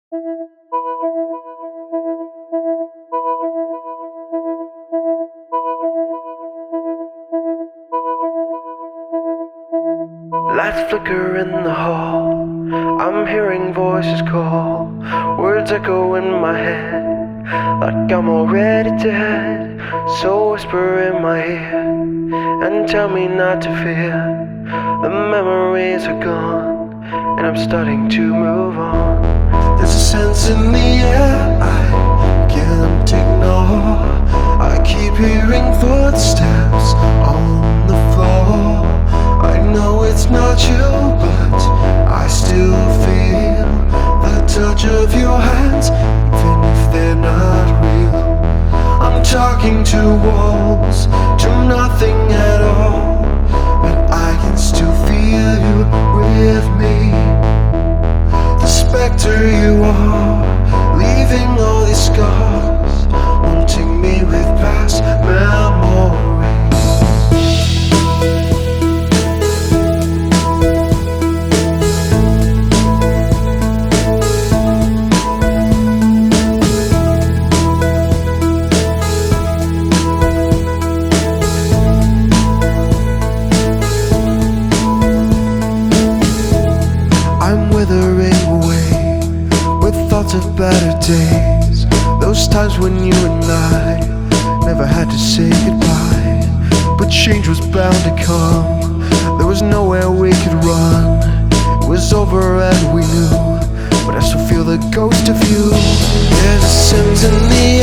Lights flicker in the hall. I'm hearing voices call. Words echo in my head, like I'm already dead. So whisper in my ear and tell me not to fear. The memories are gone, and I'm starting to move on. There's a sense in the air I can't ignore. I keep hearing footsteps on the floor. I know it's not you, but I still feel the touch of your hands, even if they're not real. I'm talking to walls, to nothing at all, but I can still feel you with me. The specter you are, leaving all these scars, haunting me with past memories. Withering away with thoughts of better days. Those times when you and I never had to say goodbye, but change was bound to come. There was nowhere we could run. It was over and we knew, but I still feel the ghost of you. There's a sense in the